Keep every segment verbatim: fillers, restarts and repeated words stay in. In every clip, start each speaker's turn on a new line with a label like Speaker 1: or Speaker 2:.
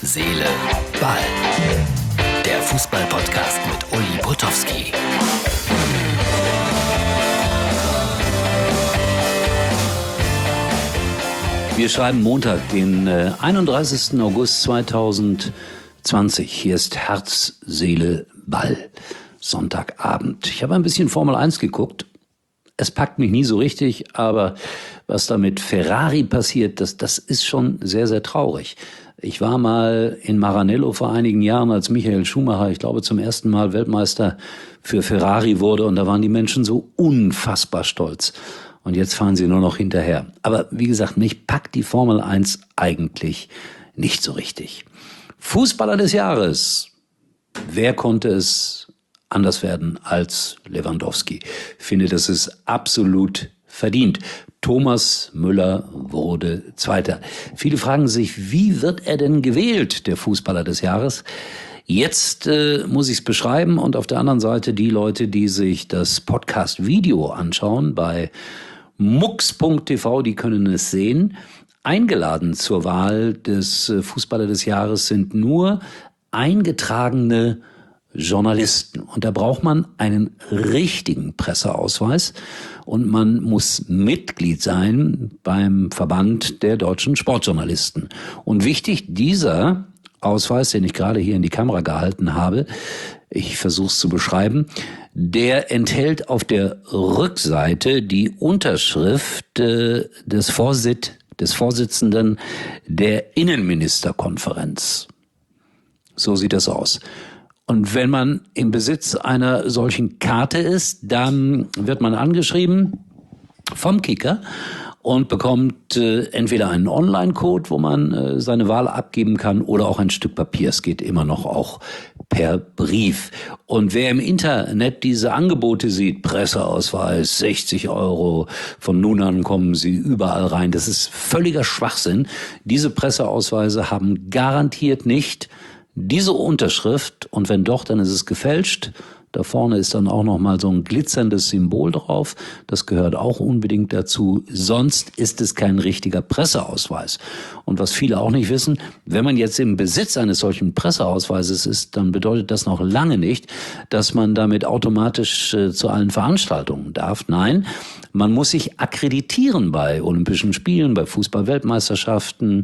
Speaker 1: Seele, Ball. Der Fußball-Podcast mit Uli Potowski.
Speaker 2: Wir schreiben Montag, den äh, einunddreißigsten August zweitausendzwanzig. Hier ist Herz, Seele, Ball. Sonntagabend. Ich habe ein bisschen Formel eins geguckt. Es packt mich nie so richtig, aber was da mit Ferrari passiert, das, das ist schon sehr, sehr traurig. Ich war mal in Maranello vor einigen Jahren, als Michael Schumacher, ich glaube, zum ersten Mal Weltmeister für Ferrari wurde, und da waren die Menschen so unfassbar stolz. Und jetzt fahren sie nur noch hinterher. Aber wie gesagt, mich packt die Formel eins eigentlich nicht so richtig. Fußballer des Jahres. Wer konnte es anders werden als Lewandowski? Ich finde, das ist absolut verdient. Thomas Müller wurde Zweiter. Viele fragen sich, wie wird er denn gewählt, der Fußballer des Jahres? Jetzt äh, muss ich es beschreiben, und auf der anderen Seite die Leute, die sich das Podcast-Video anschauen bei mux punkt t v, die können es sehen. Eingeladen zur Wahl des äh, Fußballer des Jahres sind nur eingetragene Journalisten. Und da braucht man einen richtigen Presseausweis und man muss Mitglied sein beim Verband der deutschen Sportjournalisten. Und wichtig, dieser Ausweis, den ich gerade hier in die Kamera gehalten habe, ich versuche es zu beschreiben, der enthält auf der Rückseite die Unterschrift äh, des, Vorsit- des Vorsitzenden der Innenministerkonferenz. So sieht das aus. Und wenn man im Besitz einer solchen Karte ist, dann wird man angeschrieben vom Kicker und bekommt äh, entweder einen Online-Code, wo man äh, seine Wahl abgeben kann, oder auch ein Stück Papier. Es geht immer noch auch per Brief. Und wer im Internet diese Angebote sieht, Presseausweis, sechzig Euro, von nun an kommen sie überall rein, das ist völliger Schwachsinn. Diese Presseausweise haben garantiert nicht diese Unterschrift, und wenn doch, dann ist es gefälscht. Da vorne ist dann auch noch mal so ein glitzerndes Symbol drauf. Das gehört auch unbedingt dazu. Sonst ist es kein richtiger Presseausweis. Und was viele auch nicht wissen, wenn man jetzt im Besitz eines solchen Presseausweises ist, dann bedeutet das noch lange nicht, dass man damit automatisch äh, zu allen Veranstaltungen darf. Nein, man muss sich akkreditieren bei Olympischen Spielen, bei Fußball-Weltmeisterschaften,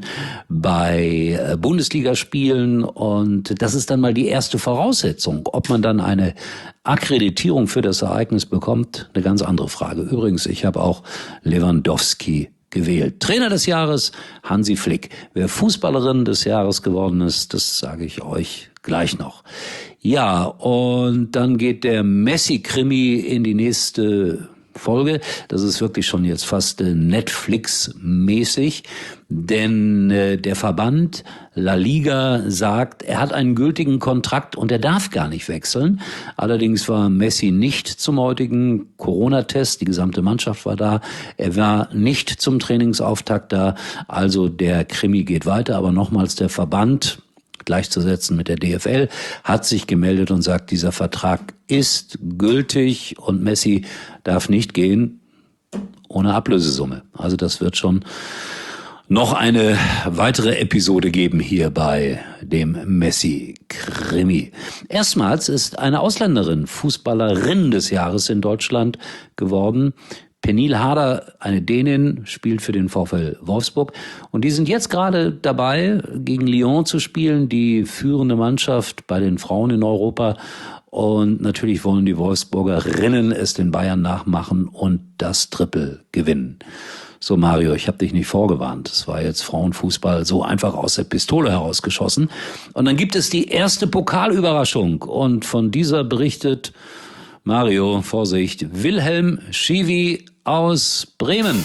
Speaker 2: bei äh, Bundesligaspielen. Und das ist dann mal die erste Voraussetzung. Ob man dann eine Akkreditierung für das Ereignis bekommt, eine ganz andere Frage. Übrigens, ich habe auch Lewandowski gewählt. Trainer des Jahres, Hansi Flick. Wer Fußballerin des Jahres geworden ist, das sage ich euch gleich noch. Ja, und dann geht der Messi-Krimi in die nächste Folge. Das ist wirklich schon jetzt fast äh, Netflix-mäßig, denn äh, der Verband La Liga sagt, er hat einen gültigen Kontrakt und er darf gar nicht wechseln. Allerdings war Messi nicht zum heutigen Corona-Test, die gesamte Mannschaft war da. Er war nicht zum Trainingsauftakt da, also der Krimi geht weiter, aber nochmals, der Verband, gleichzusetzen mit der D F L, hat sich gemeldet und sagt, dieser Vertrag ist gültig und Messi darf nicht gehen ohne Ablösesumme. Also das wird schon noch eine weitere Episode geben hier bei dem Messi-Krimi. Erstmals ist eine Ausländerin Fußballerin des Jahres in Deutschland geworden. Pernille Harder, eine Dänin, spielt für den VfL Wolfsburg. Und die sind jetzt gerade dabei, gegen Lyon zu spielen, die führende Mannschaft bei den Frauen in Europa. Und natürlich wollen die Wolfsburgerinnen es den Bayern nachmachen und das Triple gewinnen. So, Mario, ich habe dich nicht vorgewarnt. Es war jetzt Frauenfußball so einfach aus der Pistole herausgeschossen. Und dann gibt es die erste Pokalüberraschung. Und von dieser berichtet Mario, Vorsicht, Wilhelm Schiwi aus Bremen.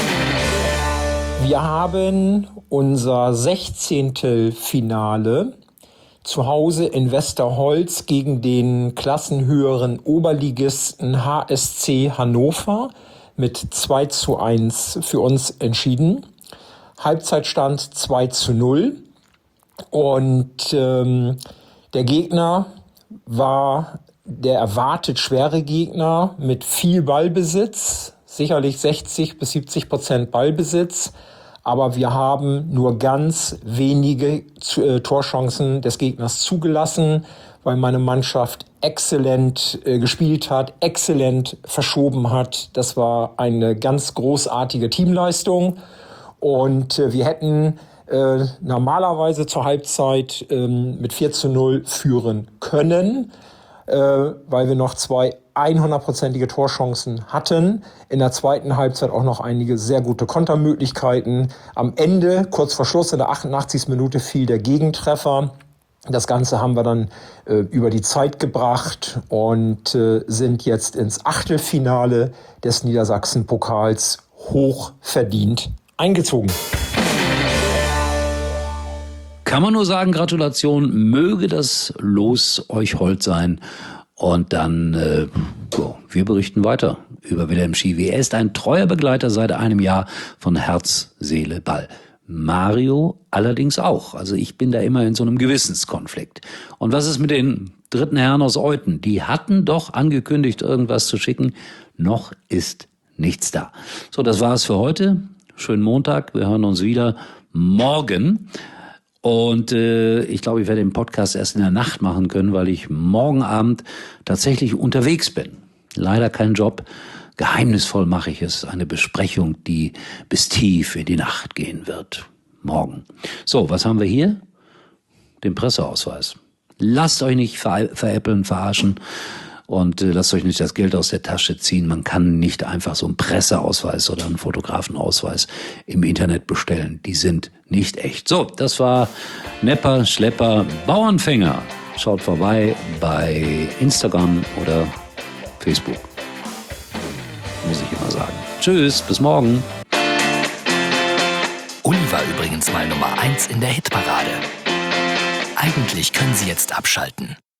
Speaker 3: Wir haben unser sechzehnte Finale zu Hause in Westerholz gegen den klassenhöheren Oberligisten H S C Hannover mit zwei zu eins für uns entschieden. Halbzeitstand zwei zu null. Und ähm, der Gegner war der erwartet schwere Gegner mit viel Ballbesitz, sicherlich sechzig bis siebzig Prozent Ballbesitz, aber wir haben nur ganz wenige äh, Torchancen des Gegners zugelassen, weil meine Mannschaft exzellent äh, gespielt hat, exzellent verschoben hat. Das war eine ganz großartige Teamleistung und äh, wir hätten äh, normalerweise zur Halbzeit äh, mit vier zu null führen können, äh, weil wir noch zwei hundertprozentige Torchancen hatten. In der zweiten Halbzeit auch noch einige sehr gute Kontermöglichkeiten. Am Ende, kurz vor Schluss, in der achtundachtzigsten Minute fiel der Gegentreffer. Das Ganze haben wir dann äh, über die Zeit gebracht und äh, sind jetzt ins Achtelfinale des Niedersachsen-Pokals hochverdient eingezogen.
Speaker 2: Kann man nur sagen, Gratulation, möge das Los euch hold sein. Und dann, äh, so, wir berichten weiter über Wilhelm Schiwi. Er ist ein treuer Begleiter seit einem Jahr von Herz, Seele, Ball. Mario allerdings auch. Also ich bin da immer in so einem Gewissenskonflikt. Und was ist mit den dritten Herren aus Euthen? Die hatten doch angekündigt, irgendwas zu schicken. Noch ist nichts da. So, das war's für heute. Schönen Montag. Wir hören uns wieder morgen. Und äh, ich glaube, ich werde den Podcast erst in der Nacht machen können, weil ich morgen Abend tatsächlich unterwegs bin. Leider kein Job. Geheimnisvoll mache ich es. Eine Besprechung, die bis tief in die Nacht gehen wird. Morgen. So, was haben wir hier? Den Presseausweis. Lasst euch nicht ver- veräppeln, verarschen. Und äh, lasst euch nicht das Geld aus der Tasche ziehen. Man kann nicht einfach so einen Presseausweis oder einen Fotografenausweis im Internet bestellen. Die sind nicht echt. So, das war Nepper, Schlepper, Bauernfänger. Schaut vorbei bei Instagram oder Facebook. Muss ich immer sagen. Tschüss, bis morgen.
Speaker 1: Uli war übrigens mal Nummer eins in der Hitparade. Eigentlich können Sie jetzt abschalten.